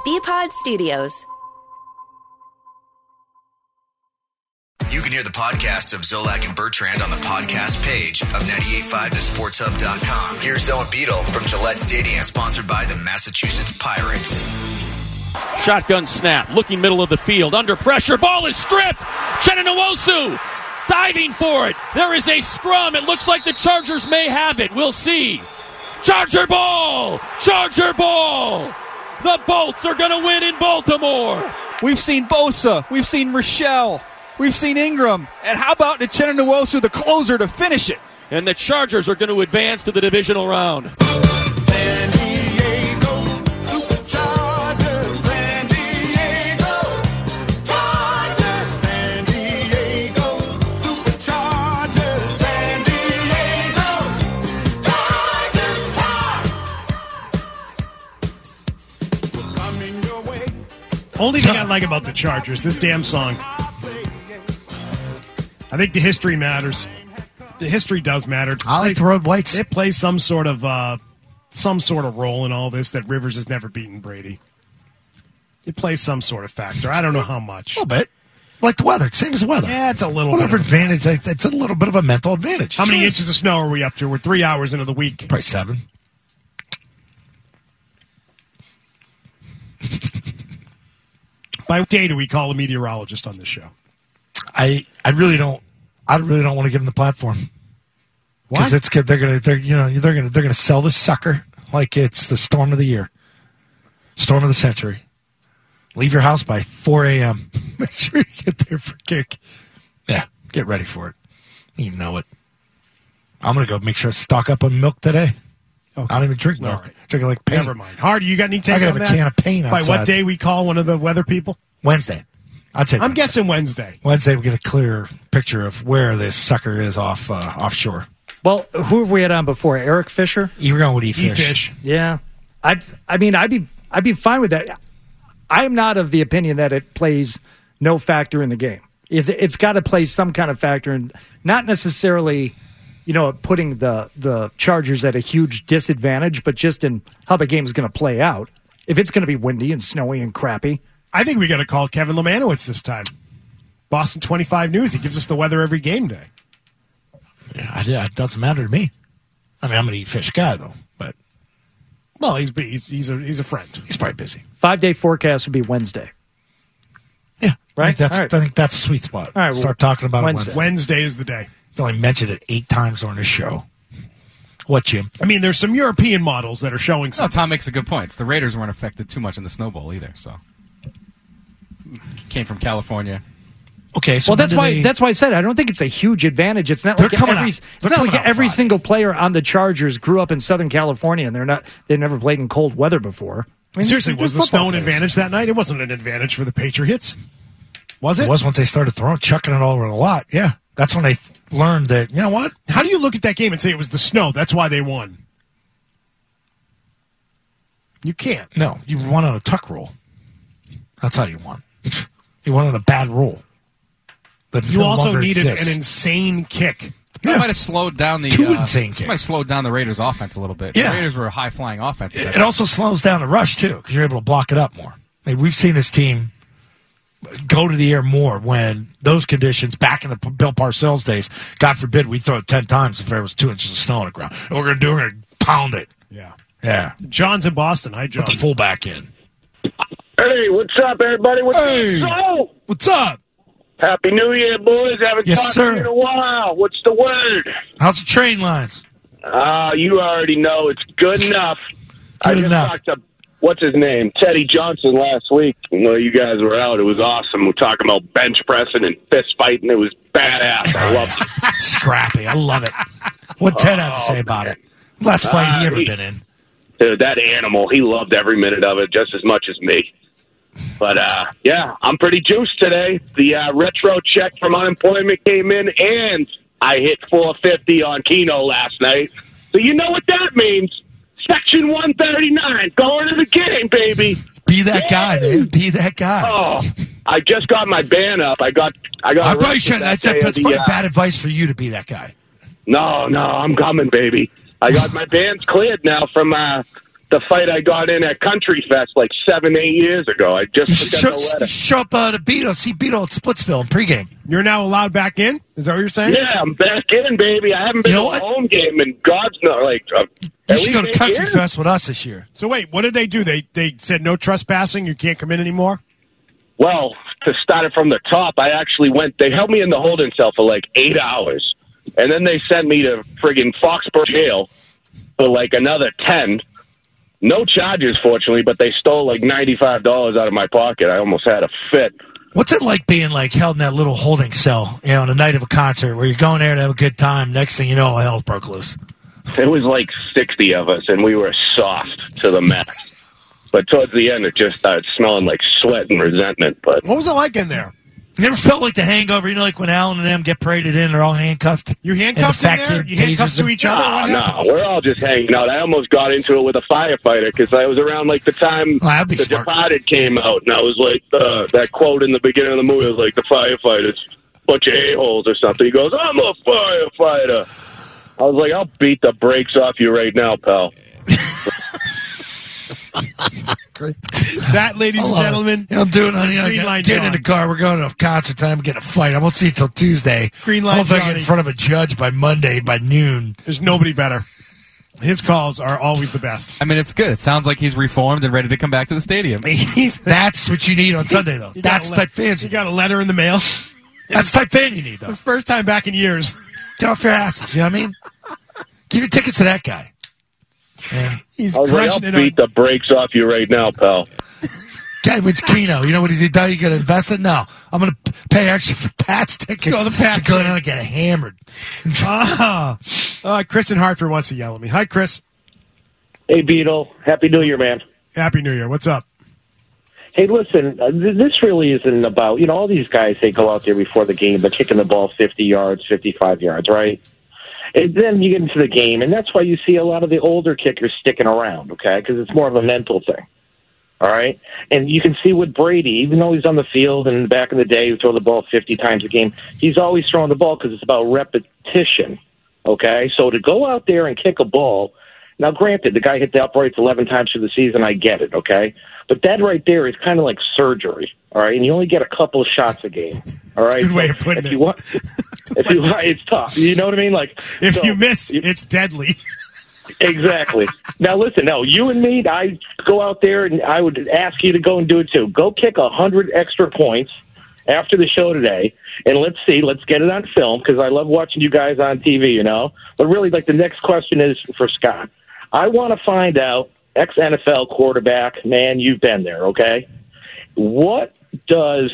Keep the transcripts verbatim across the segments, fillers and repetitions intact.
B-Pod Studios. You can hear the podcast of Zolak and Bertrand on the podcast page of ninety-eight point five the sports hub dot com. Here's Zoe and Beetle from Gillette Stadium, sponsored by the Massachusetts Pirates. Shotgun snap, looking middle of the field, under pressure, ball is stripped. Uchenna Nwosu diving for it. There is a scrum. It looks like the Chargers may have it. We'll see. Charger ball! Charger ball! The Bolts are going to win in Baltimore. We've seen Bosa. We've seen Rochelle. We've seen Ingram. And how about Uchenna Nwosu, the closer, to finish it? And the Chargers are going to advance to the divisional round. San Diego Superchargers, San Diego Chargers, San Diego Superchargers, San Diego Chargers, Chargers. We're coming your way. Only thing I like about the Chargers, this damn song. I think the history matters. The history does matter. I like the road whites. It plays some sort of uh, some sort of role in all this that Rivers has never beaten Brady. It plays some sort of factor. I don't know how much. A little bit. Like the weather. It's same as the weather. Yeah, it's a little Whatever bit. advantage. It's a little bit of a mental advantage. How many Sure. inches of snow are we up to? We're three hours into the week. Probably seven. By what day do we call a meteorologist on this show? I I really don't. I really don't want to give them the platform because Why? it's good. They're gonna. They're you know they're gonna they're gonna sell this sucker like it's the storm of the year, storm of the century. Leave your house by four a.m. Make sure you get there for kick. Yeah, get ready for it. You know it. I'm gonna go make sure I stock up on milk today. Okay. I don't even drink milk. right. Drink it like paint. Never mind. Hardy, you got any take I gotta on have a that? can of paint By outside. what day we call one of the weather people? Wednesday. I'd say I'm Wednesday. guessing Wednesday. Wednesday we get a clear picture of where this sucker is off uh, offshore. Well, who have we had on before? Eric Fisher? You're going with E-Fish. E-Fish. Yeah. I I mean, I'd be I'd be fine with that. I'm not of the opinion that it plays no factor in the game. It's, it's got to play some kind of factor, and not necessarily, you know, putting the, the Chargers at a huge disadvantage, but just in how the game is going to play out. If it's going to be windy and snowy and crappy. I think we got to call Kevin Lemanowitz this time. Boston twenty-five News. He gives us the weather every game day. Yeah, I, it doesn't matter to me. I mean, I'm an E-Fish guy, though, but Well, he's he's he's a he's a friend. he's probably busy. Five-day forecast would be Wednesday. Yeah, Right? I think that's, All right. I think that's a sweet spot. All right, well, Start talking about Wednesday. it Wednesday. Wednesday is the day. I've only mentioned it eight times on this show. What, Jim? I mean, there's some European models that are showing No, something. Tom makes a good point. The Raiders weren't affected too much in the Snow Bowl either, so came from California. Okay, so Well, that's when do why they- that's why I said I don't think it's a huge advantage. It's not They're like coming every out- it's they're not coming like out every Friday. single player on the Chargers grew up in Southern California and they're not they've never played in cold weather before. I mean, Seriously, they're was the football snow an players. advantage that night? It wasn't an advantage for the Patriots. Was it? It was once they started throwing, chucking it all over the lot. Yeah, that's when they learned that, you know what? How do you look at that game and say it was the snow? That's why they won. You can't. No, you won on a tuck roll. That's how you won. You won on a bad roll. That You no also longer needed exists. an insane kick. That might have slowed down the. Two uh, insane this kicks. might have slowed down the Raiders' offense a little bit. Yeah. The Raiders were a high flying offense. It, it also slows down the rush, too, because you're able to block it up more. I mean, we've seen this team go to the air more when those conditions, back in the Bill Parcells days, God forbid we throw it ten times if there was two inches of snow on the ground. And we're going to do, we're going to pound it. Yeah. Yeah. John's in Boston. Hi, John. Put the fullback in. Hey, what's up, everybody? What's Hey. up? What's up? Happy New Year, boys. Haven't Yes, talked sir. to you in a while. What's the word? How's the train lines? Ah, uh, you already know it's good enough. I Good just enough. talked to, what's his name, Teddy Johnson last week. Well, you guys were out. It was awesome. We're talking about bench pressing and fist fighting. It was badass. I loved it. Scrappy. I love it. What Ted have to say about it? Last fight he Uh, ever he- been in. Dude, that animal, he loved every minute of it just as much as me. But, uh, yeah, I'm pretty juiced today. The uh, retro check from unemployment came in, and I hit four fifty on Keno last night. So you know what that means. Section one thirty-nine, going to the game, baby. Be that guy, man. Be that guy. Oh, I just got my ban up. I got I got I probably arrested shouldn't. that That, day that's of probably the, uh, bad advice for you to be that guy. No, no, I'm coming, baby. I got my ban's cleared now from uh, the fight I got in at Country Fest like seven, eight years ago. I just You should forgot show, the letter. show up uh, to Beto, see Beto at Splitsville in pregame. You're now allowed back in? Is that what you're saying? Yeah, I'm back in, baby. I haven't been You know to what? a home game in God's no like. Uh, You at should go least to Country eight years. Fest with us this year. So wait, what did they do? They they said no trespassing. You can't come in anymore. Well, to start it from the top, I actually went. They held me in the holding cell for like eight hours, and then they sent me to friggin' Foxborough jail for like another ten. No charges, fortunately, but they stole like ninety-five dollars out of my pocket. I almost had a fit. What's it like being like held in that little holding cell, you know, on the night of a concert where you're going there to have a good time? Next thing you know, all hell broke loose. It was like sixty of us, and we were soft to the max. But towards the end, it just started smelling like sweat and resentment. But What was it like in there? You never felt like the hangover, you know, like when Alan and them get paraded in, they're all handcuffed. You And the handcuffed in fat there? kid You handcuffed tasers to them. each other? no, What no, happens? we're all just hanging out. I almost got into it with a firefighter because I was around like the time Oh, that'd be The smart. Departed came out, and I was like, uh, that quote in the beginning of the movie was like, the firefighters, bunch of a-holes or something. He goes, I'm a firefighter. I was like, I'll beat the brakes off you right now, pal. That, ladies I and love it. gentlemen, You know, I'm doing, honey. is I Green got- Line getting in John. the car. We're going to a concert time. Getting a fight. I won't see it till Tuesday. Green Line Hopefully I get Johnny. in front of a judge by Monday by noon. There's nobody better. His calls are always the best. I mean, it's good. It sounds like he's reformed and ready to come back to the stadium. He's, That's what you need on Sunday, though. You got That's a the le- type fans You you got a letter in the mail. That's the type fan you need, though. His first time back in years. Get off your asses. You know what I mean? Give your tickets to that guy. Yeah. He's I was like, I'll crushing it beat on. the brakes off you right now, pal. Guy wins Keno. You know what he's done? You going to invest it? No. I'm going to pay extra for Pat's tickets. Go to the Pats Go game. down and get hammered. Ah. Uh, Chris in Hartford wants to yell at me. Hi, Chris. Hey, Beetle. Happy New Year, man. Happy New Year. What's up? Hey, listen, uh, th- this really isn't about, you know, all these guys, they go out there before the game, they're kicking the ball fifty yards, fifty-five yards, right? And then you get into the game, and that's why you see a lot of the older kickers sticking around, okay? Because it's more of a mental thing, all right? And you can see with Brady, even though he's on the field and back in the day, he throw the ball fifty times a game, he's always throwing the ball because it's about repetition, okay? So to go out there and kick a ball, now granted, the guy hit the uprights eleven times through the season, I get it, okay? But that right there is kind of like surgery, all right? And you only get a couple of shots a game, all right? Good way So of putting if it. You want, if you want, it's tough. You know what I mean? Like If so- you miss, it's deadly. Exactly. Now, listen, no, you and me, I go out there and I would ask you to go and do it too. Go kick a hundred extra points after the show today, and let's see, let's get it on film because I love watching you guys on T V, you know? But really, like, the next question is for Scott. I want to find out, ex-N F L quarterback, man, you've been there, okay? What does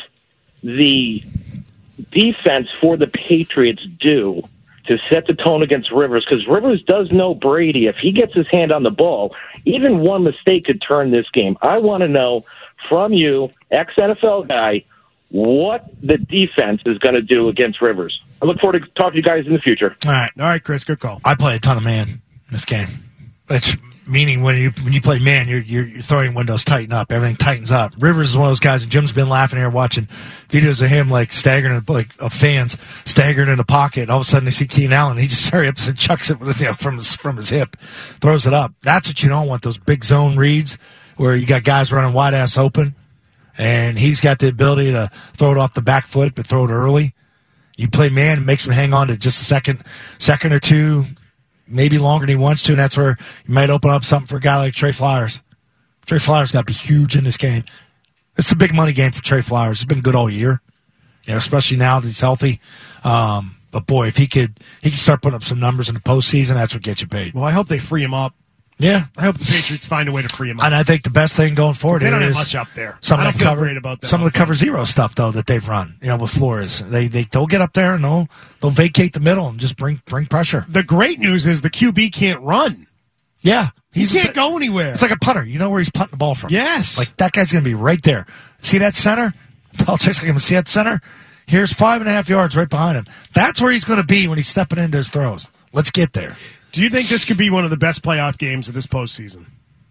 the defense for the Patriots do to set the tone against Rivers? Because Rivers does know Brady. If he gets his hand on the ball, even one mistake could turn this game. I want to know from you, ex-N F L guy, what the defense is going to do against Rivers. I look forward to talking to you guys in the future. All right. All right, Chris, good call. I play a ton of man in this game. Which meaning when you when you play man, you're, you're you're throwing windows tighten up. Everything tightens up. Rivers is one of those guys, and Jim's been laughing here watching videos of him like staggering, like of fans staggering in the pocket. And all of a sudden, they see Keenan Allen. He just hurry-ups and chucks it with, you know, from his from his hip, throws it up. That's what you don't want. Those big zone reads where you got guys running wide ass open, and he's got the ability to throw it off the back foot, but throw it early. You play man, it makes him hang on to just a second, second or two. Maybe longer than he wants to, and that's where you might open up something for a guy like Trey Flowers. Trey Flowers got to be huge in this game. It's a big money game for Trey Flowers. He's been good all year, you know, especially now that he's healthy. Um, but boy, if he could, he could start putting up some numbers in the postseason. That's what gets you paid. Well, I hope they free him up. Yeah, I hope the Patriots find a way to free him up. and I think the best thing going forward They here don't have is much up there. Some I of don't the feel cover, great about that some of up the cover zero stuff though that they've run, you know, with Flores. They they they'll get up there and they'll they'll vacate the middle and just bring bring pressure. The great news is the Q B can't run. Yeah, He can't go anywhere. It's like a punter. You know where he's punting the ball from. Yes. Like, that guy's going to be right there. See that center? Belichick's going to see that center? Here's five and a half yards right behind him. That's where he's going to be when he's stepping into his throws. Let's get there. Do you think this could be one of the best playoff games of this postseason?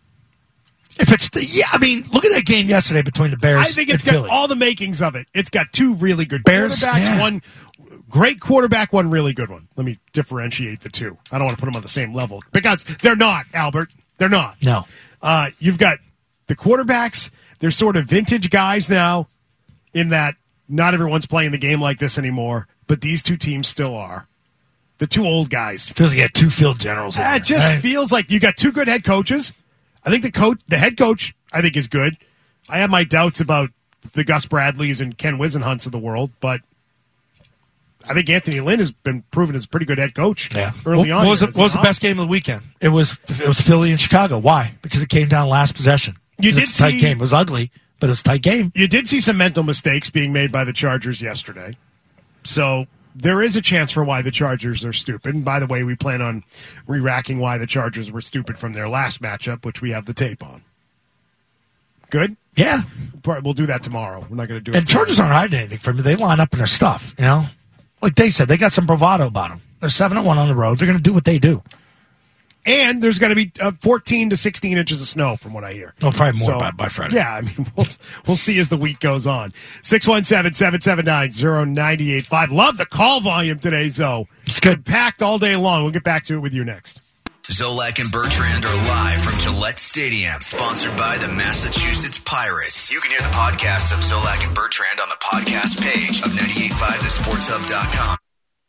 If it's the, yeah, I mean, look at that game yesterday between the Bears I think it's and got Philly. all the makings of it. It's got two really good Bears, quarterbacks, yeah. one great quarterback, one really good one. Let me differentiate the two. I don't want to put them on the same level because they're not, Albert. They're not. No. Uh, you've got the quarterbacks. They're sort of vintage guys now in that not everyone's playing the game like this anymore, but these two teams still are. The two old guys. Feels like you got two field generals. in Yeah, it there, just right? feels like you got two good head coaches. I think the coach, the head coach, I think is good. I have my doubts about the Gus Bradleys and Ken Wisenhunts of the world, but I think Anthony Lynn has been proven as a pretty good head coach. Yeah. Early what, on, what was, here, it, has what was he the not? best game of the weekend? It was it was Philly and Chicago. Why? Because it came down last possession. You 'Cause did it's a tight see- game. It was ugly, but it was a tight game. You did see some mental mistakes being made by the Chargers yesterday. So there is a chance for why the Chargers are stupid. And by the way, we plan on re-racking why the Chargers were stupid from their last matchup, which we have the tape on. Good? Yeah. We'll do that tomorrow. We're not going to do it. And Chargers aren't hiding anything from me. They line up in their stuff, you know? Like they said, they got some bravado about them. They're seven and one on the road. They're going to do what they do. And there's going to be uh, fourteen to sixteen inches of snow, from what I hear. Oh, probably more So, by, by Friday. Yeah, I mean, we'll, we'll see as the week goes on. six one seven, seven seven nine, zero nine eight five. Love the call volume today, Zoe. It's good. Packed all day long. We'll get back to it with you next. Zolak and Bertrand are live from Gillette Stadium, sponsored by the Massachusetts Pirates. You can hear the podcast of Zolak and Bertrand on the podcast page of ninety-eight point five the sports hub dot com.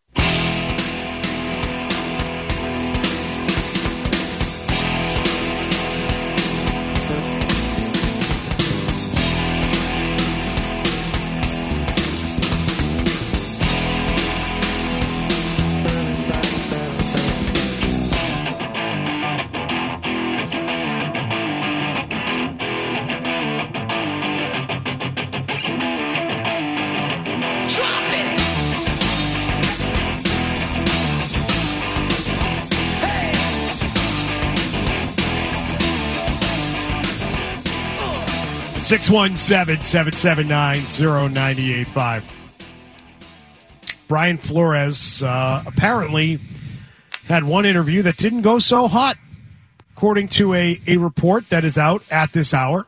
six one seven, seven seven nine, zero nine eight five. Brian Flores uh, apparently had one interview that didn't go so hot, according to a, a report that is out at this hour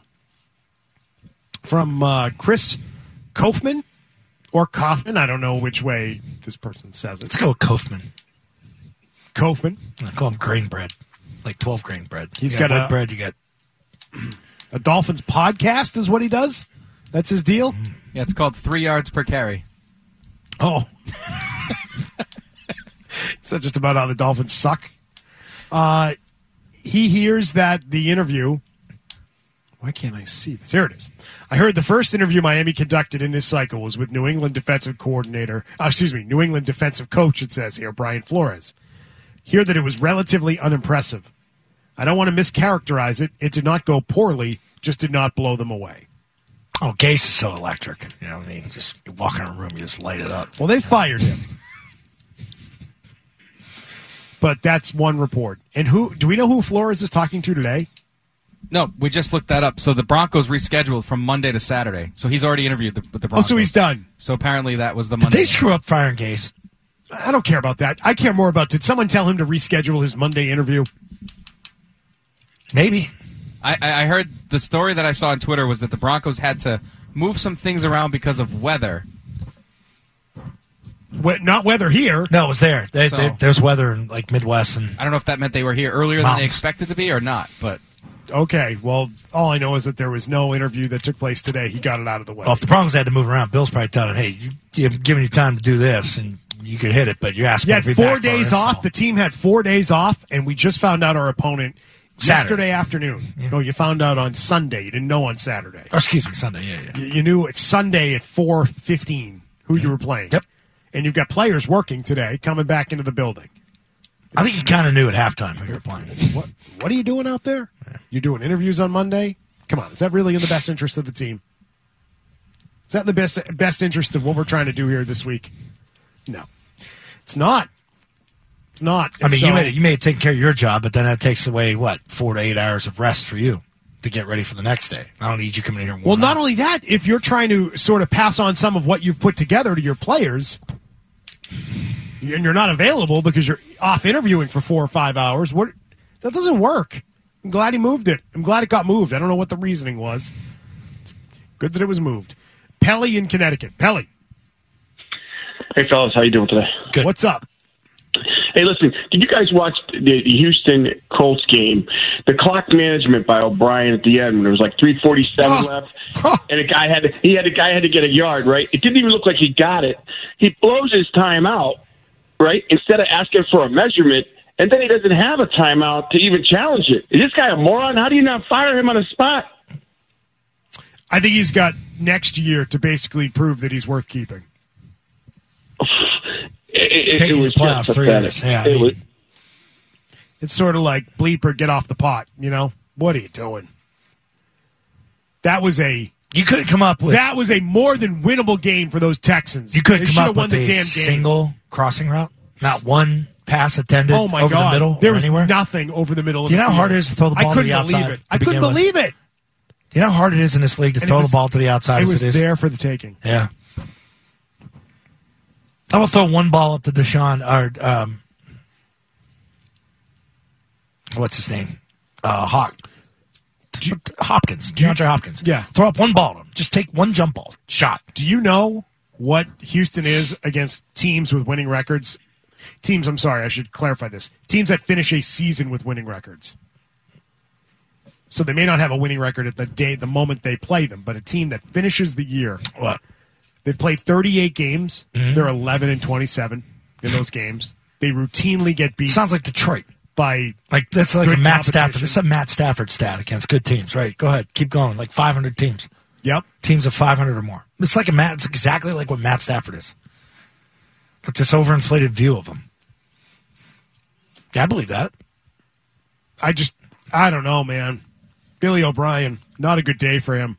from uh, Chris Kaufman or Kaufman. I don't know which way this person says it. Let's go with Kaufman. Kaufman. I call him grain bread. Like twelve grain bread. He's You got white a- bread, you got A Dolphins podcast is what he does. That's his deal. Yeah, it's called Three Yards Per Carry. Oh. Is that just about how the Dolphins suck? Uh, he hears that the interview. Why can't I see this? Here it is. I heard the first interview Miami conducted in this cycle was with New England defensive coordinator, uh, excuse me, New England defensive coach, it says here, Brian Flores. Hear that it was relatively unimpressive. I don't want to mischaracterize it. It did not go poorly, just did not blow them away. Oh, Gase is so electric. You know what I mean? Just you walk in a room, you just light it up. Well, they fired him. But that's one report. And who do we know who Flores is talking to today? No, we just looked that up. So the Broncos rescheduled from Monday to Saturday. So he's already interviewed the, with the Oh, Broncos. so he's done. So apparently that was the Did Monday. they screw up firing Gase? I don't care about that. I care more about, did someone tell him to reschedule his Monday interview? Maybe. I, I I heard the story that I saw on Twitter was that the Broncos had to move some things around because of weather. We- not weather here. No, it was there. They, So- they, there's weather in like Midwest and I don't know if that meant they were here earlier than they Mountains. expected to be or not, but Okay, well, all I know is that there was no interview that took place today. He got it out of the way. well, if the Broncos had to move around, Bill's probably telling him, "Hey, you, you're giving you time to do this, and you could hit it, but you're asking." You had to be four back for an days install." off. The team had four days off, and we just found out our opponent Saturday. yesterday afternoon. No, you found out on Sunday. You didn't know on Saturday. Oh, excuse me, Sunday. Yeah, yeah. You, you knew it's Sunday at four fifteen who you were playing. Yep. And you've got players working today coming back into the building. I think you kind of knew at halftime who you were playing. What What are you doing out there? You're doing interviews on Monday? Come on, is that really in the best interest of the team? Is that in the best best interest of what we're trying to do here this week? No, it's not. It's not. I And mean, so- you may you may have taken care of your job, but then that takes away what four to eight hours of rest for you to get ready for the next day. I don't need you coming in here. And Well, warming not up. only that, if you're trying to sort of pass on some of what you've put together to your players, and you're not available because you're off interviewing for four or five hours, what that doesn't work. I'm glad he moved it. I'm glad it got moved. I don't know what the reasoning was. It's good that it was moved. Pelly in Connecticut. Pelly, Hey fellas, how you doing today? Good. what's up? Hey, listen, did you guys watch the, the Houston Colts game? The clock management by O'Brien at the end when there was like three forty-seven Oh. left, and a guy had to, he had a guy had to get a yard, right? It didn't even look like he got it. He blows his timeout, right? Instead of asking for a measurement, and then he doesn't have a timeout to even challenge it. Is this guy a moron? How do you not fire him on the spot? I think he's got next year to basically prove that he's worth keeping. It, it, Taking it was the playoffs just three pathetic. years. Yeah, I It mean- was- It's sort of like bleeper, get off the pot. You know what are you doing? That was a You could come up with that was a more than winnable game for those Texans. you could They come should have up won with the a damn game. single crossing route, not one pass attended Oh my over god! the middle there or was anywhere. nothing over the middle. Of Do you the know how field. hard it is to throw the ball I to couldn't the outside believe it. to I couldn't begin with? believe it. Do you know how hard it is in this league to And throw it was- the ball to the outside It as was it is? there for the taking. Yeah. I will throw one ball up to Deshaun or um, what's his name? Uh, Hawk. Hopkins. DeAndre Hopkins. Yeah. Throw up one ball to him. Just take one jump ball. Shot. Do you know what Houston is against teams with winning records? Teams, I'm sorry, I should clarify this. Teams that finish a season with winning records. So they may not have a winning record at the day, the moment they play them, but a team that finishes the year. What? They've played thirty-eight games. Mm-hmm. They're eleven and twenty-seven in those games. They routinely get beat Sounds like Detroit. by Like that's like a good Matt Stafford. competition. This is a Matt Stafford stat against good teams, right? Go ahead, keep going. Like five hundred teams, Yep. teams of five hundred or more. It's like a Matt. It's exactly like what Matt Stafford is. But this overinflated view of him. Yeah, I believe that. I just, I don't know, man. Billy O'Brien, not a good day for him.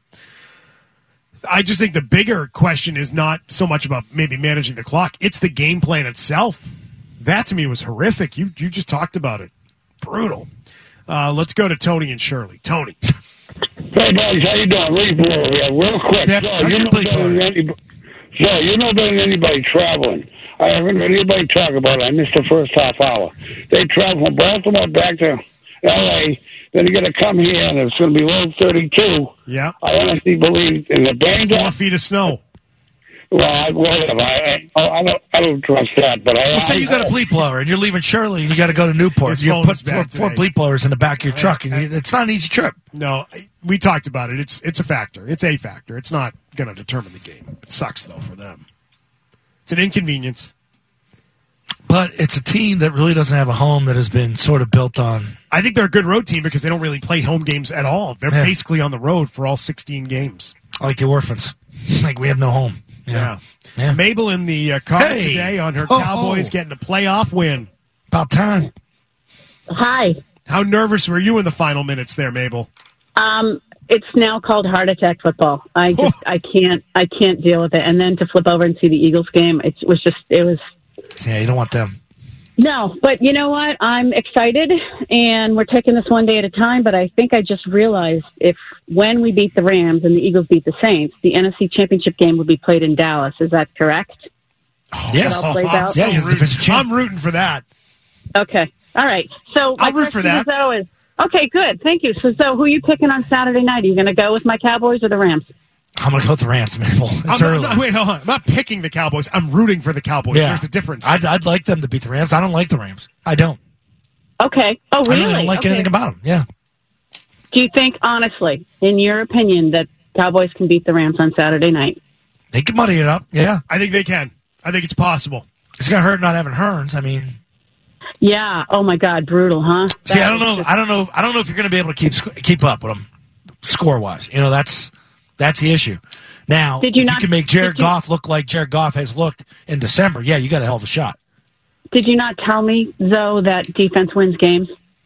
I just think the bigger question is not so much about maybe managing the clock. It's the game plan itself. That to me was horrific. You you just talked about it. Brutal. Uh, let's go to Tony and Shirley. Tony. Hey, guys, how you doing? Lee Brewer here. Real quick. Yeah, so, how's you your know Lee better than Brewer? anybody, so, you know better than anybody traveling. I haven't heard anybody talk about it. I missed the first half hour. They travel from Baltimore back to L A, then you got to come here, and it's going to be low thirty-two. Yeah. I honestly believe in the brain Four down. feet of snow. Well, I, whatever. I, I, I don't. I don't trust that, but I. Well, say I, you got a bleep blower and you're leaving Shirley and you got to go to Newport. His You phone put is back four, four today. bleep blowers in the back of your truck, and you, it's not an easy trip. No, we talked about it. It's it's a factor. It's a factor. It's not going to determine the game. It sucks, though, for them. It's an inconvenience. But it's a team that really doesn't have a home that has been sort of built on. I think they're a good road team because they don't really play home games at all. They're Yeah. basically on the road for all sixteen games. Like the orphans. Like we have no home. Yeah. Yeah. Mabel in the uh, car Hey. today on her Ho, Cowboys ho. getting a playoff win. About time. Hi. How nervous were you in the final minutes there, Mabel? Um, it's now called heart attack football. I just, I can't, I can't deal with it. And then to flip over and see the Eagles game, it was just, it was. Yeah, you don't want them. No, but you know what? I'm excited, and we're taking this one day at a time. But I think I just realized if when we beat the Rams and the Eagles beat the Saints, the N F C Championship game will be played in Dallas. Is that correct? Yes. It all plays I'm out? so Yeah, you're the rooting. defensive champ. I'm rooting for that. Okay. All right. So my I'll root for question that. to Zoe is, okay, good. Thank you. So, Zoe, who are you picking on Saturday night? Are you going to go with my Cowboys or the Rams? I'm going to go with the Rams, Mabel. It's I'm early. not, wait, hold on. I'm not picking the Cowboys. I'm rooting for the Cowboys. yeah. There's a difference. I'd, I'd like them to beat the Rams. I don't like the Rams. I don't. Okay. Oh, really? I really don't like okay. anything about them. Yeah. Do you think, honestly, in your opinion, that Cowboys can beat the Rams on Saturday night? They can muddy it up. Yeah. I think they can. I think it's possible. It's going to hurt not having Hearns. I mean, Yeah. Oh my God, brutal, huh? see, That I don't was know. just- I don't know. I don't know if you're going to be able to keep sc- keep up with them score wise. You know, that's that's the issue. Now, Did you if not- you can make Jared did you- Goff look like Jared Goff has looked in December, yeah, you got a hell of a shot. Did you not tell me, Zoe, that defense wins games?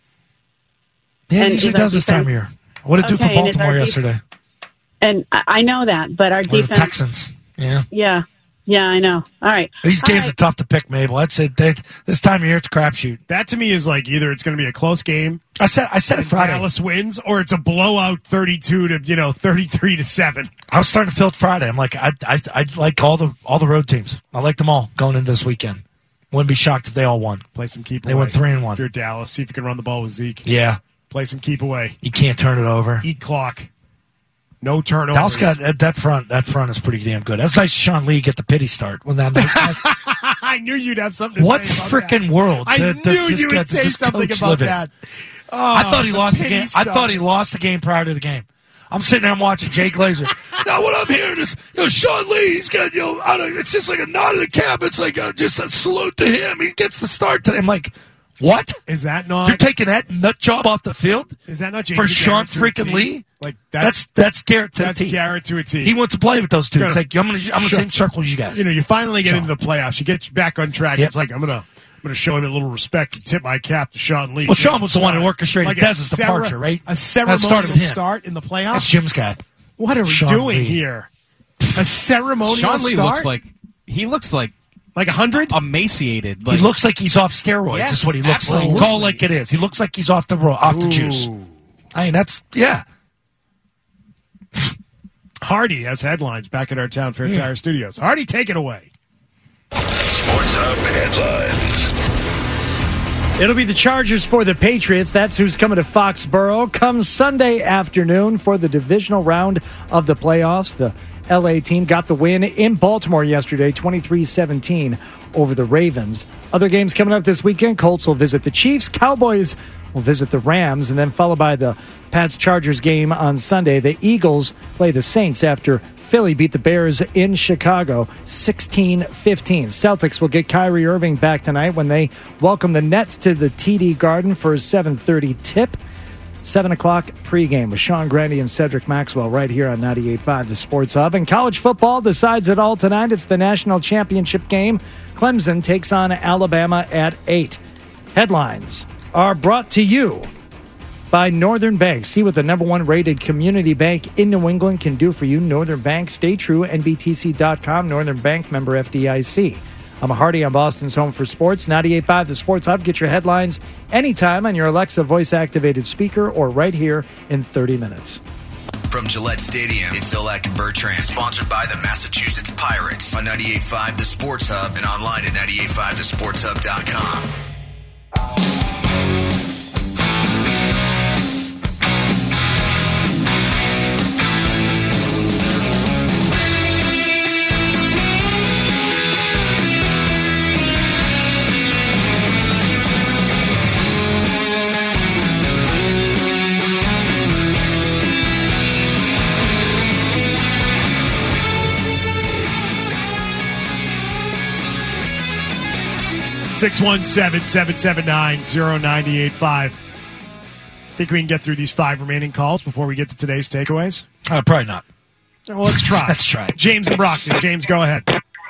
Yeah, And it usually is our does this time of defense- year. What did it do Okay, for and is our Baltimore def- yesterday? And I, I know that, but our Or the defense. Texans. Yeah. Yeah. Yeah, I know. All right. These All games right. are tough to pick, Mabel. That's it. They, this time of year, it's a crapshoot. That to me is like either it's going to be a close game. I said I said it and Friday. Dallas wins, or it's a blowout, thirty-two to you know thirty-three to seven. I was starting to feel it Friday. I'm like, I, I, I like all the all the road teams. I like them all going into this weekend. Wouldn't be shocked if they all won. Play some keep They away. went three and one. If you're Dallas, see if you can run the ball with Zeke. Yeah, Play some keep away. you can't turn it over. Eat clock. No turnovers. Dallas got that, that front. That front is pretty damn good. That was nice. Sean Lee get the pity start when that nice guys. I knew you'd have something to What say about frickin' that. world I does knew this you guy- would does say this something coach about live in? that. Oh, I thought he the lost the pity game. I stuff. thought he lost the game prior to the game. I'm sitting there and watching Jay Glazer. Now what I'm hearing is, you know, Sean Lee, he's got, you know, I don't, it's just like a nod of the cap. It's like a, just a salute to him. He gets the start today. I'm like, what? Is that not? You're taking that nut job off the field? Is that not for James Sean Garrett to a freaking T? Lee? Like That's that's Garrett to that's a T. Garrett to a T. He wants to play with those two. Good. It's like I'm gonna I'm the Sure. same circle as you guys. You know, you finally get Sean. into the playoffs. You get back on track. Yep. It's like I'm gonna I'm gonna show him a little respect and tip my cap to Sean Lee. Well, Sean was the one who orchestrated Like a Dez's cere- departure, right? A That started ceremonial with him. start in the playoffs. That's Jim's guy. What are we Sean doing Lee. here? A ceremonial Sean Lee start? looks like he looks like like a hundred, emaciated. Like, he looks like he's off steroids. Yes, is what he looks absolutely. like. Call it like it is. He looks like he's off the ro- off the juice. I mean, that's yeah. Hardy has headlines back at our Town Fair Tire Studios. Hardy, take it away. Sports Hub headlines. It'll be the Chargers for the Patriots. That's who's coming to Foxborough come Sunday afternoon for the divisional round of the playoffs. The L A team got the win in Baltimore yesterday, twenty-three seventeen over the Ravens. Other games coming up this weekend. Colts will visit the Chiefs. Cowboys will visit the Rams, and then followed by the Pats-Chargers game on Sunday. The Eagles play the Saints after Philly beat the Bears in Chicago sixteen fifteen. Celtics will get Kyrie Irving back tonight when they welcome the Nets to the T D Garden for a seven thirty tip. seven o'clock pregame with Sean Grandy and Cedric Maxwell right here on ninety-eight point five, the Sports Hub. And college football decides it all tonight. It's the national championship game. Clemson takes on Alabama at eight. Headlines are brought to you by Northern Bank. See what the number one rated community bank in New England can do for you. Northern Bank. Stay true. N B T C dot com. Northern Bank, member F D I C. I'm Hardy on Boston's Home for Sports. ninety-eight point five, the Sports Hub. Get your headlines anytime on your Alexa voice-activated speaker or right here in thirty minutes. From Gillette Stadium, it's Zolak and Bertrand, sponsored by the Massachusetts Pirates on ninety-eight point five The Sports Hub and online at ninety-eight point five the sports hub dot com. six one seven, seven seven nine, zero nine eight five. Think we can get through these five remaining calls before we get to today's takeaways? Uh, probably not. Well, let's try. Let's try. James and Brockton. James, go ahead.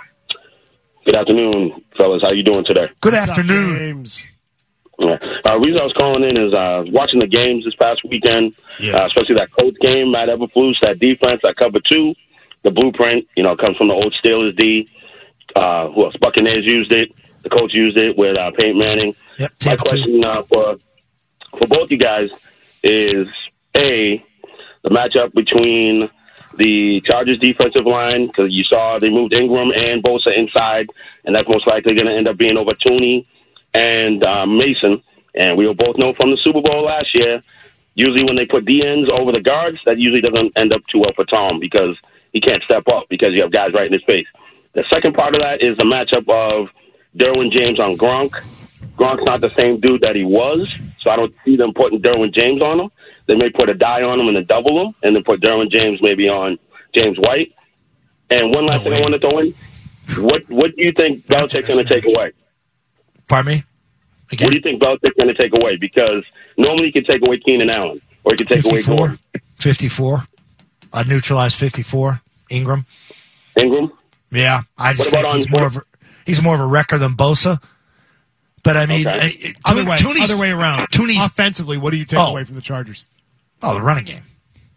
Good afternoon, fellas. How you doing today? Good What's up, afternoon. James. Yeah. Uh, reason I was calling in is uh, watching the games this past weekend, Yeah. uh, especially that Colts game, Matt Eberflus, that defense, that cover two, the blueprint, you know, comes from the old Steelers D. Uh, who else? Buccaneers used it. The Colts used it with uh, Peyton Manning. Yep. My Tampa two. question uh, for for both you guys is, A, the matchup between the Chargers defensive line, because you saw they moved Ingram and Bosa inside, and that's most likely going to end up being over Tooney and uh, Mason. And we will both know from the Super Bowl last year, usually when they put D Ns over the guards, that usually doesn't end up too well for Tom because he can't step up because you have guys right in his face. The second part of that is the matchup of Derwin James on Gronk. Gronk's not the same dude that he was, so I don't see them putting Derwin James on him. They may put a die on him and then double him, and then put Derwin James maybe on James White. And one last No thing I way. want to throw in. What what do you think That's a Belichick's going to take mismatch. away? Pardon me? Again? What do you think Belichick's going to take away? Because normally he could take away Keenan Allen, or he could take away fifty-four. Gordon. fifty-four. I neutralized fifty-four. Ingram. Ingram? Yeah, I just What think about he's on- more of a, he's more of a wrecker than Bosa. But I mean, Okay. uh, Other Toon- way, Tooney's- other way around. Tooney's- Offensively, what do you take Oh. away from the Chargers? Oh, the running game.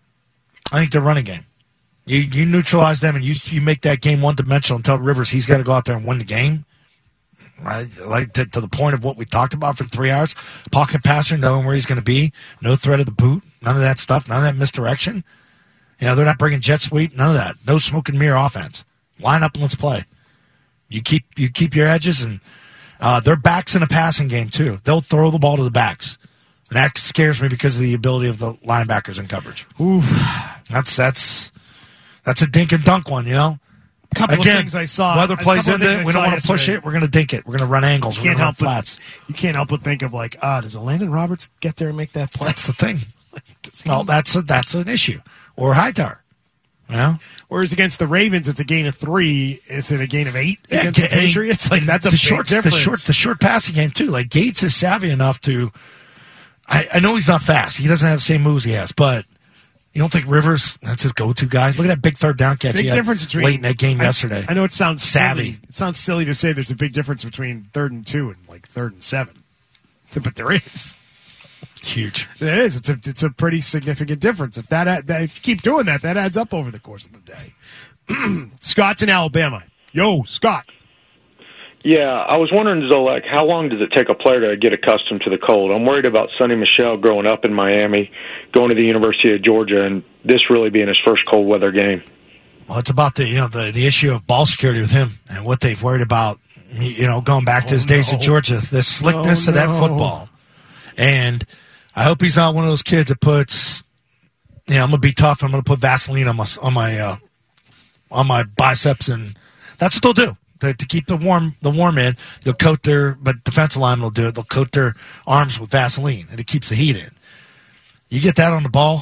I think the running game. You you neutralize them and you you make that game one dimensional and tell Rivers he's got to go out there and win the game. Right? Like to, to the point of what we talked about for three hours. Pocket passer, knowing where he's going to be, no threat of the boot, none of that stuff, none of that misdirection. You know, they're not bringing jet sweep, none of that. No smoke and mirror offense. Line up and let's play. You keep you keep your edges, and uh, their backs in a passing game too. They'll throw the ball to the backs. And that scares me because of the ability of the linebackers in coverage. Ooh, that's that's that's a dink and dunk one, you know. Couple Again, of things I saw. weather a plays couple of into things it. I We don't saw want to push yesterday. it. We're going to dink it. We're going to run angles. You We're can't going to run help but, flats. you can't help but think of like, ah, does a Landon Roberts get there and make that play? That's the thing. Well, that's a, that's an issue. Or Hightower. You know? Whereas against the Ravens, it's a gain of three. Is it a gain of eight Yeah, against the Ga- Patriots? Like that's a the big short, difference. The short, the short passing game too. Like Gates is savvy enough to. I, I know he's not fast. He doesn't have the same moves he has, but you don't think Rivers? That's his go-to guy. Look at that big third down catch. Big he had difference between late in that game I, yesterday. I know it sounds savvy. Silly. It sounds silly to say there's a big difference between third and two and like third and seven, but there is. Huge. It is. It's a it's a pretty significant difference. If that, that if you keep doing that, that adds up over the course of the day. Scott's in Alabama. Yo, Scott. Yeah, I was wondering, Zolak, how long does it take a player to get accustomed to the cold? I'm worried about Sonny Michel growing up in Miami, going to the University of Georgia, and this really being his first cold weather game. Well, it's about the you know the, the issue of ball security with him and what they've worried about. You know, going back to his Oh, days no. at Georgia, the slickness Oh, of that no. football, and I hope he's not one of those kids that puts. You know, I'm gonna be tough. I'm gonna put Vaseline on my on my uh, on my biceps, and that's what they'll do. To, to keep the warm the warm in, they'll coat their but defensive linemen will do it. They'll coat their arms with Vaseline, and it keeps the heat in. You get that on the ball,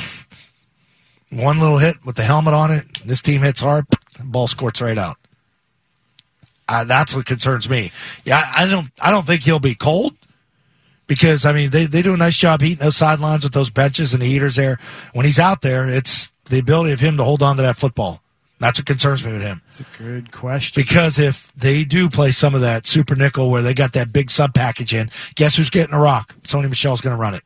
one little hit with the helmet on it. This team hits hard, ball squirts right out. Uh, that's what concerns me. Yeah, I don't I don't think he'll be cold because I mean they they do a nice job heating those sidelines with those benches and the heaters there. When he's out there, it's the ability of him to hold on to that football. That's what concerns me with him. That's a good question. Because if they do play some of that super nickel where they got that big sub package in, guess who's getting a rock? Sonny Michel's going to run it.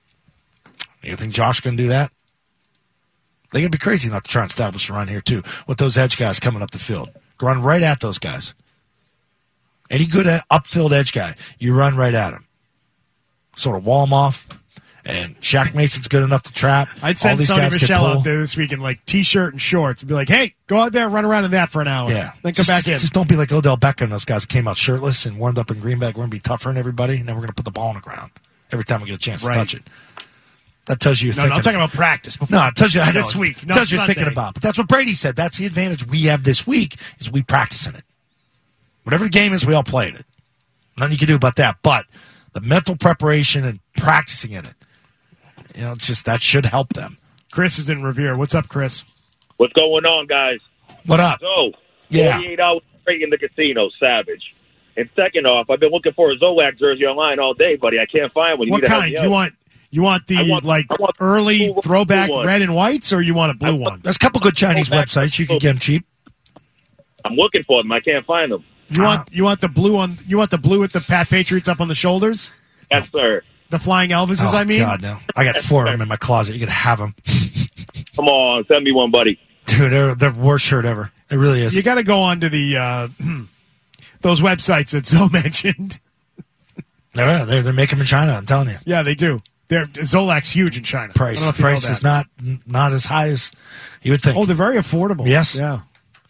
You think Josh going to do that? They're going to be crazy not to try and establish a run here, too, with those edge guys coming up the field. Run right at those guys. Any good upfield edge guy, you run right at him. Sort of wall them off. And Shaq Mason's good enough to trap. I'd send All these Sonny guys can Michel pull. out there this week in like t-shirt and shorts and be like, "Hey, go out there and run around in that for an hour. Yeah. then come just, back in." Just don't be like Odell Beckham. Those guys came out shirtless and warmed up in Greenback. We're going to be tougher than everybody, and then we're going to put the ball on the ground every time we get a chance Right. to touch it. That tells you you're No, no, thinking. I'm talking about practice. Before No, it tells you I know. this week. It not tells you you're Sunday. thinking about. But that's what Brady said. That's the advantage we have this week is we practice in it. Whatever the game is, we all play in it. Nothing you can do about that. But the mental preparation and practicing in it, you know, it's just that should help them. Chris is in Revere. What's up, Chris? What's going on, guys? What up? So, Yeah. forty-eight hours straight in the casino, savage. And second off, I've been looking for a Zolak jersey online all day, buddy. I can't find one. You What need to help kind? me You out. want you want the I want- like I want the early blue- throwback blue one. red and whites, or you want a blue one? There's a couple good Chinese Throwback- websites. You can get them cheap. I'm looking for them. I can't find them. You want you want the blue on you want the blue with the Pat Patriots up on the shoulders? Yes, sir. The flying Elvises, Oh, I mean. God, no. I got four of them in my closet. You can have them. Come on, send me one, buddy. Dude, they're the worst shirt ever. It really is. You got to go on to the uh, those websites that Zoe mentioned. They're, they're, they're making them in China, I'm telling you. Yeah, they do. They're Zolak's huge in China. I Price don't know if you know price that. is not not as high as you would think. Oh, they're very affordable. Yes. Yeah.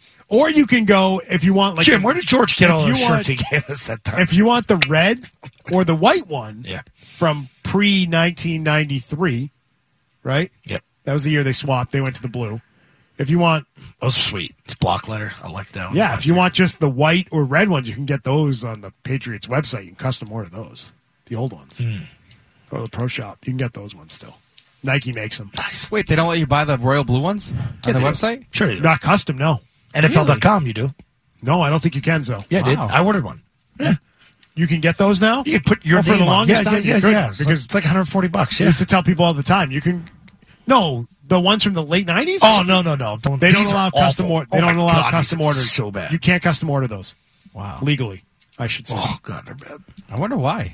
Or you can go if you want like Jim, where did George get if all you those want- shirts he gave us that time? If you want the red or the white one Yeah. from pre nineteen ninety-three, right? Yep. That was the year they swapped. They went to the blue. If you want, Those are sweet. It's block letter. I like that one. yeah, if you want just the white or red ones, you can get those on the Patriots website. You can custom order those, the old ones. Hmm. Go to the pro shop. You can get those ones still. Nike makes them. Nice. Wait, they don't let you buy the royal blue ones on Yeah, the they do. website? Sure they do. Not custom, no. N F L dot com, you do. No, I don't think you can, Zoe. Yeah, I did. Wow. I ordered one. Yeah. You can get those now? You can put your Oh, for name the on. longest Yeah, time, yeah, you yeah, couldn't, yeah. because it's like one hundred forty bucks. I Yeah. used to tell people all the time, you can. No, the ones from the late nineties. Oh no, no, no! Don't, They don't these allow are custom awful. order. They Oh, don't my allow God, custom these are orders. So bad. You can't custom order those Wow. legally. I should say. Oh God, they're bad. I wonder why.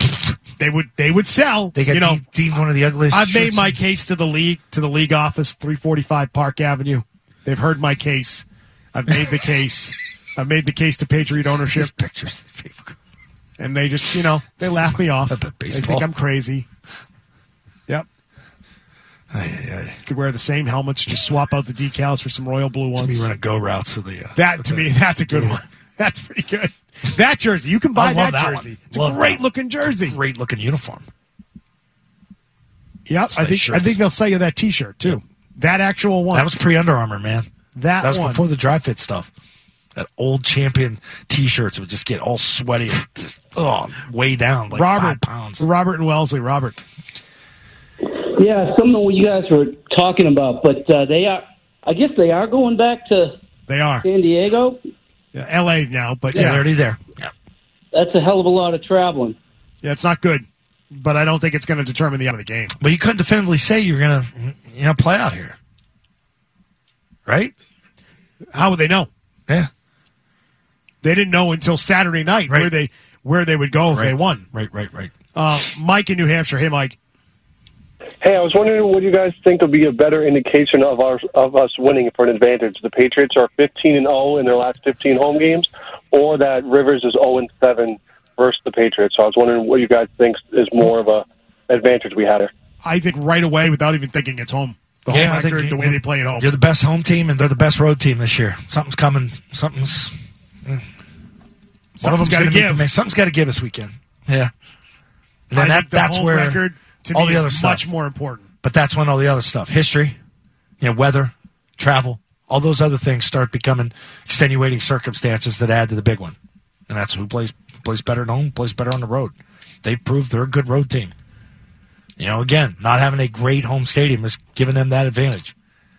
They would. They would sell. They got you know, de- deemed one of the ugliest. I've made shirts my in- case to the league, to the league office, three forty-five Park Avenue. They've heard my case. I've made the case. I've made the case to Patriot ownership, These pictures. and they just, you know, they laugh me off. About They baseball. think I'm crazy. Yep. Ay, ay, ay. Could wear the same helmets, just swap out the decals for some royal blue It's ones. me running go routes with the. Uh, That with to the- me, that's a good yeah. one. That's pretty good. That jersey, you can buy I love that, that jersey. one. It's Love a great that. looking jersey. Great looking uniform. Yep, It's I nice think I shirts. think they'll sell you that T-shirt too. That actual one. That was pre Under Armour, man. That, That was one. before the dry fit stuff. That old champion T-shirts would just get all sweaty, and just oh, way down like Robert, five pounds. Robert and Wellesley. Robert. Yeah, something what you guys were talking about, but uh, they are. I guess they are going back to. They are San Diego. Yeah, L A now, but Yeah, yeah, they're already there. Yeah. That's a hell of a lot of traveling. yeah, it's not good. But I don't think it's going to determine the end of the game. But you couldn't definitively say you were going to, you know, play out here, right? How would they know? Yeah, they didn't know until Saturday night Right. where they where they would go if Right. they won. Right, right, right. Uh, Mike in New Hampshire. Hey, Mike. Hey, I was wondering what you guys think would be a better indication of our of us winning for an advantage. The Patriots are fifteen and zero in their last fifteen home games, or that Rivers is zero and seven versus the Patriots. So I was wondering what you guys think is more of a advantage we had here. I think right away, without even thinking, it's home. The home Yeah, I think record, you- the way they play at home. You're the best home team, and they're the best road team this year. Something's coming. Something's. mm. One of Something's them's gotta gonna make give. the mix. Something's got to give this weekend. Yeah. And then I that, think the that's home where record, to all me, the other is stuff. much more important. But that's when all the other stuff, history, you know, weather, travel, all those other things start becoming extenuating circumstances that add to the big one. And that's who plays plays better at home, plays better on the road. They've proved they're a good road team. You know, again, not having a great home stadium is giving them that advantage.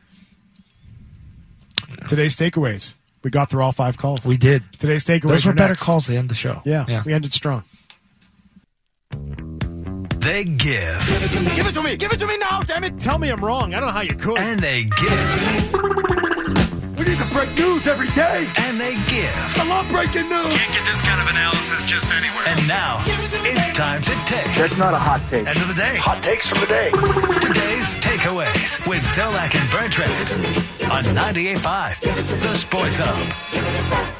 Today's takeaways. We got through all five calls. We did. Today's takeaways. Those were are better next. calls to end the show. Yeah, Yeah. we ended strong. They give. Give it to me. Give it to me. Give it to me now, damn it. Tell me I'm wrong. I don't know how you could. And they give. We need to break news every day. And they give. I love breaking news. Can't get this kind of analysis just anywhere. And now, it's time to take. That's not a hot take. End of the day. Hot takes from the day. Today's takeaways with Zolak and Bertrand on ninety-eight point five, The Sports Hub.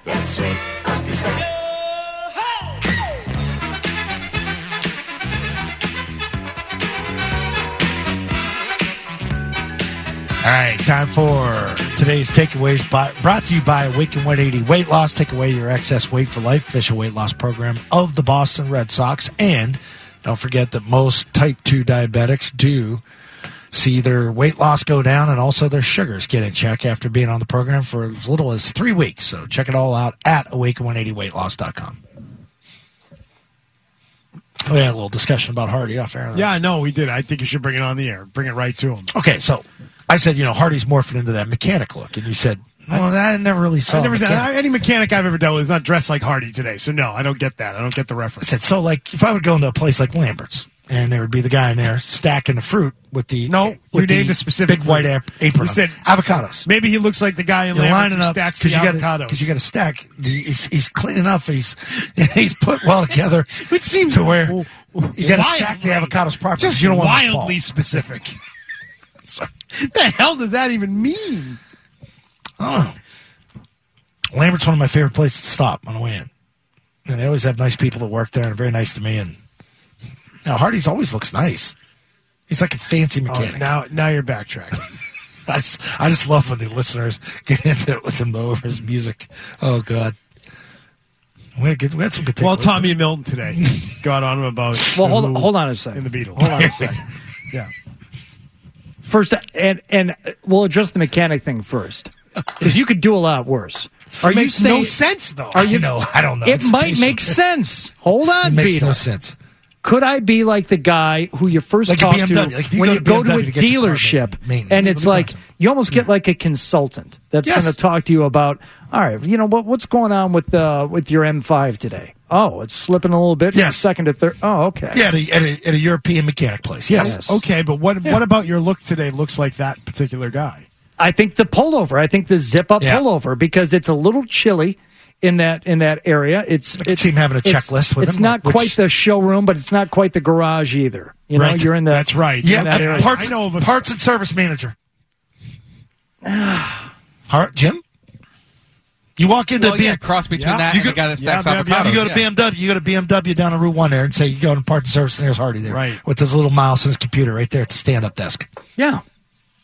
All right, time for today's takeaways by, brought to you by Awaken one eighty Weight Loss. Take away your excess weight for life. Official weight loss program of the Boston Red Sox. And don't forget that most type two diabetics do see their weight loss go down and also their sugars get in check after being on the program for as little as three weeks. So check it all out at awaken one eighty weight loss dot com. We had a little discussion about Hardy off air. Yeah, no, we did. I think you should bring it on the air. Bring it right to him. Okay, so I said, you know, Hardy's morphing into that mechanic look, and you said, well, I never really saw I never a said mechanic. any mechanic I've ever dealt with is not dressed like Hardy today. So no, I don't get that. I don't get the I reference. said, so like, if I would go into a place like Lambert's, and there would be the guy in there stacking the fruit with the No, with you the named a specific big white fruit. ap- apron. You said avocados. Maybe he looks like the guy in You're Lambert lining who up stacks the you got avocados. because you got to stack. The, he's, he's clean enough. He's he's put well together. Which seems to where you got to wildly- stack the avocados properly. Just 'cause you don't want them to fall. wildly specific. What the hell does that even mean? Oh, Lambert's one of my favorite places to stop on the way in, and they always have nice people that work there and are very nice to me. And you know, Hardy's always looks nice. He's like a fancy mechanic. Oh, now, now you're backtracking. I, just, I just love when the listeners get into it with him though over his music. Oh God, we had, good, we had some good. Well, takeaways. Tommy and Milton today got on him about. Well, hold who hold on a second. In the Beatles. Hold on a second. Yeah. First, and and we'll address the mechanic thing first, because you could do a lot worse. Are It you makes saying? no sense, though. Are you? No, I don't know. It It's might facial. make sense. Hold on, It makes Peter. no sense. Could I be like the guy who you first Like a talk B M W. to Like if you when go you to go B M W to a to get your car dealership, maintenance. and it's What are we like talking you almost get like a consultant that's Yes. going to talk to you about, all right, you know what what's going on with uh, with your M five today? Oh, it's slipping a little bit from Yes. second to third. Oh, okay. Yeah, at a, at a, at a European mechanic place. Yes. Yes. Okay, but what Yeah. what about your look today looks like that particular guy? I think the pullover. I think the zip up Yeah. pullover because it's a little chilly in that in that area. It's I can it's see him having a it's- checklist with It's him, not which- quite the showroom, but it's not quite the garage either. You know, Right. you're in the That's right. Yeah, in that uh, area. parts, I know of a- parts and service manager. Heart, Jim? You walk into Well, B- yeah, cross between Yeah. that You and go- the guy that stacks yeah, yeah, avocados. you go to yeah. B M W, you go to B M W down on Route one there and say, you go to parts and service, and there's Hardy there. Right. With his little mouse and his computer right there at the stand-up desk. Yeah.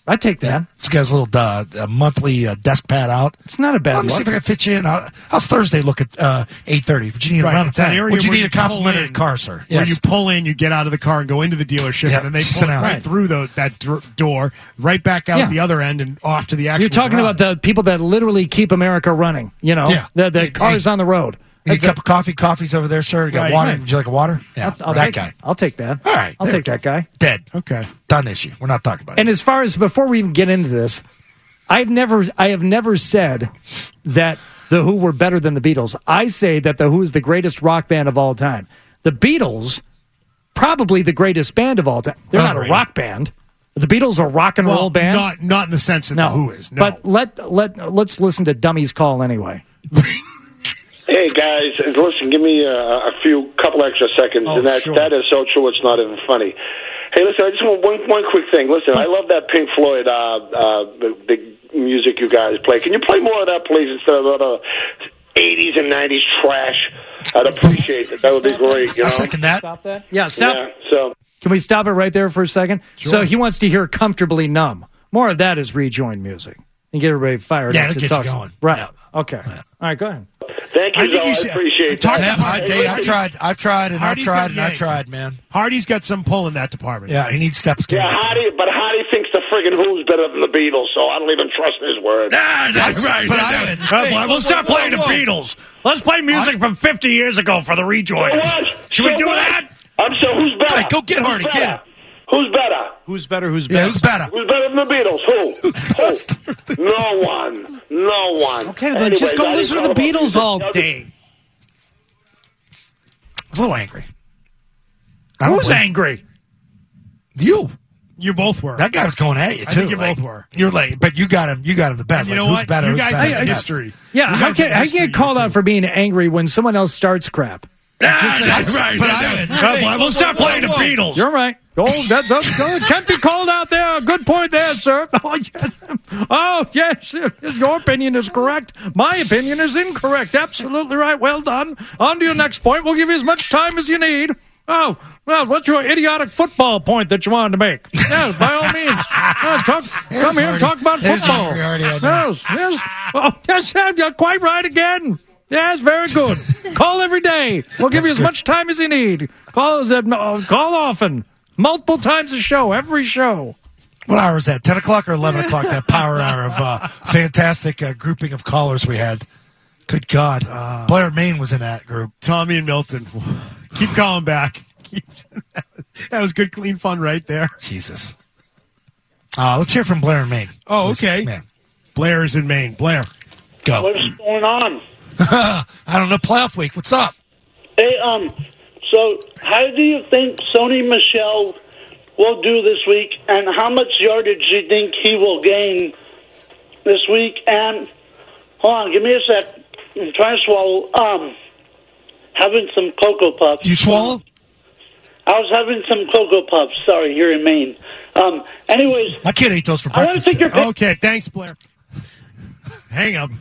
I take that. This guy's little uh, a monthly uh, desk pad out. It's not a bad Let me look. see if I can fit you in. Uh, how's Thursday look at uh, eight thirty? Would you need Right, around it's that area Would you where need you a complimentary pull in, car, sir? Where Yes. you pull in, you get out of the car and go into the dealership, Yeah, and then they sit pull down. right Right. through the, that dr- door, right back out Yeah. the other end and off to the actual You're talking garage. about the people that literally keep America running. You know, Yeah. the, the Hey, cars hey. on the road. You need That's a cup a- of coffee. Coffee's over there, sir. You got Right. water? Right. Would you like a water? Yeah, I'll, I'll that take, guy. I'll take that. All right, I'll there take we that guy. Dead. Okay. Done issue. We're not talking about it. And as far as before we even get into this, I've never, I have never said that the Who were better than the Beatles. I say that the Who is the greatest rock band of all time. The Beatles, probably the greatest band of all time. They're not a Underrated. rock band. The Beatles are a rock and well, roll band. Not, not in the sense that no, the Who is. No. But let let let's listen to Dummy's call anyway. Hey guys, listen, give me a, a few couple extra seconds, Oh, and that sure. that is so true. It's not even funny. Hey, listen, I just want one one quick thing. Listen, I love that Pink Floyd, uh, uh, the, the music you guys play. Can you play more of that, please, instead of the eighties and nineties trash? I'd appreciate it. That would be great. You know? I second that. Stop that. Yeah, stop. Yeah, so. Can we stop it right there for a second? Sure. So he wants to hear Comfortably Numb. More of that is rejoin music. And get everybody fired Yeah, up it'll to get you talk. going. Right. Okay. All right, go ahead. Thank you, I think Zoe. you I should- appreciate talk that. Yeah, I, hey, I've tried. I've tried, and Hardy's I've tried, got and I've yanked. tried, man. Hardy's got some pull in that department. Yeah, he needs steps. Yeah, Hardy, but Hardy thinks the friggin' Who's better than the Beatles, so I don't even trust his word. Ah, that's right. But I would. Uh, Hey, well, whoa, we'll stop whoa, playing whoa. the Beatles. Let's play music from fifty years ago for the rejoins. So what? Should we So do what? that? I'm so who's better? Hey, go get Who's Hardy, get better? him. Who's better? Who's better? Who's Yeah, better? who's better? Who's better than the Beatles? Who? Who? No one. No one. Okay, then Anyways, just go I listen to didn't the know about Beatles music. all Now, day. I was a little angry. I don't Who's blame- angry? You. You both were. That guy was going at you too. I think you like, both were. You're like, but you got him. You got him the best. And you like, know who's what? better? You who's guys better? have Yes. history. Yeah, You how guys can have I history, get called you out two. for being angry when someone else starts crap? Ah, That's- that's right. but That's I right. would- Uh, hey, well, we'll whoa, stop whoa, playing the whoa. Beatles. You're right. Oh, that's oh, can't be called out there. Good point there, sir. Oh, yes. Oh, yes. Your opinion is correct. My opinion is incorrect. Absolutely right. Well done. On to your next point. We'll give you as much time as you need. Oh, well, what's your idiotic football point that you wanted to make? Yes, by all means. Yeah, talk, come here and talk about There's football. Hardy already on there. Yes, yes. Oh, yes, you're quite right again. Yes, very good. Call every day. We'll give you as much time as you need. Call, uh, call often. Multiple times a show, every show. What hour is that? Ten o'clock or eleven o'clock? That power hour of uh, fantastic uh, grouping of callers we had. Good God, Uh, Blair Maine was in that group. Tommy and Milton. Keep calling back. Keep- that was good, clean fun right there. Jesus. Uh, let's hear from Blair in Maine. Oh, okay. Man, Blair is in Maine. Blair. go. What's going on? I don't know. Playoff week. What's up? Hey, um, so how do you think Sony Michel will do this week, and how much yardage do you think he will gain this week? And hold on, give me a sec. I'm trying to swallow. Um, having some Cocoa Puffs. You swallow? I was having some Cocoa Puffs. Sorry, here in Maine. Um, anyways, My kid ate those for I want to breakfast. pick your today. pick. Okay, thanks, Blair. Hang up.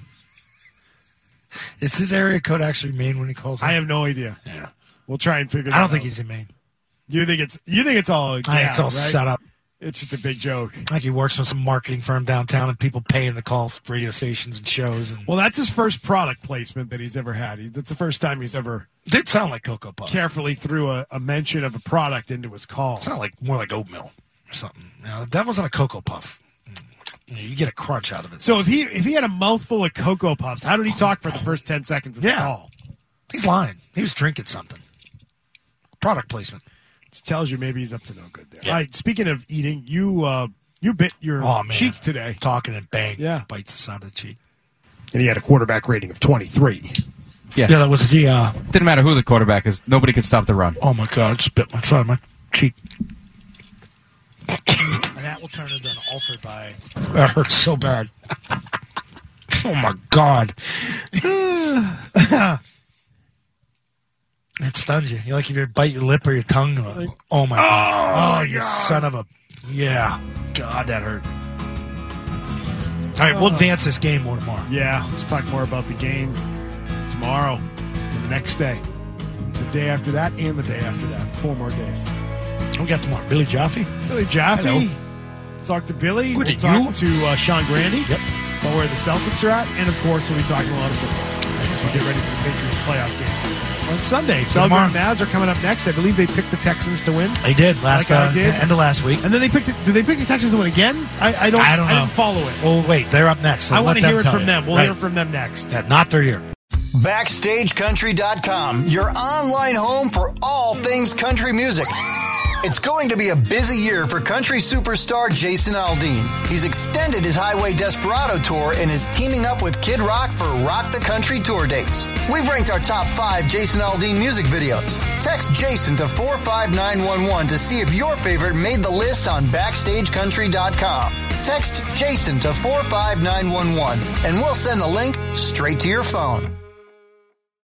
Is his area code actually Maine when he calls? I in? have no idea. Yeah. We'll try and figure that I out. don't think he's in Maine. You think it's you think it's all I think yeah, it's all right? set up. It's just a big joke. Like he works for some marketing firm downtown, and people paying the calls, radio stations and shows. And Well, that's his first product placement that he's ever had. He, that's the first time he's ever did sound like Cocoa Puffs. carefully threw a, a mention of a product into his call. Sound like more like oatmeal or something. Now that wasn't a Cocoa Puff. You, know, you get a crunch out of it. So if he if he had a mouthful of Cocoa Puffs, how did he talk for the first ten seconds of the Yeah. call? He's lying. He was drinking something. Product placement. Just tells you maybe he's up to no good there. Yeah. All right, speaking of eating, you uh, you bit your Oh man, cheek today, talking and bang. Yeah. bites the side of the cheek. and he had a quarterback rating of twenty-three. Yeah. Yeah, that was the. Uh, Didn't matter who the quarterback is. Nobody could stop the run. oh my God! I just bit my side of my cheek. And that will turn into an ulcer by. That hurts so bad. Oh my God! It stuns you. You like if you bite your lip or your tongue. Oh my God! Oh, you son of a. Yeah. God, that hurt. All right, we'll advance this game more tomorrow. Yeah, let's talk more about the game tomorrow, and the next day, the day after that, and the day after that. Four more days. We got tomorrow. Billy Jaffe. Billy Jaffe. Hello. talk to Billy. Good we'll at talk you. to uh, Sean Grandy Yep. about where the Celtics are at. And, of course, we'll be talking a lot of football. We'll get ready for the Patriots playoff game on Sunday. tomorrow. Belgrade and Mavs are coming up next. I believe they picked the Texans to win. They did last Like I uh, did. end of last week. And then they picked. The, did they pick the Texans to win again? I, I don't. I don't know. didn't follow it. Oh, wait, they're up next. So I let want to them hear it tell from you. them. We'll Right. hear from them next. Yeah, not their year. Backstage Country dot com, your online home for all things country music. It's going to be a busy year for country superstar Jason Aldean. He's extended his Highway Desperado tour and is teaming up with Kid Rock for Rock the Country tour dates. We've ranked our top five Jason Aldean music videos. Text Jason to four five nine one one to see if your favorite made the list on Backstage Country dot com. Text Jason to four five nine one one and we'll send the link straight to your phone.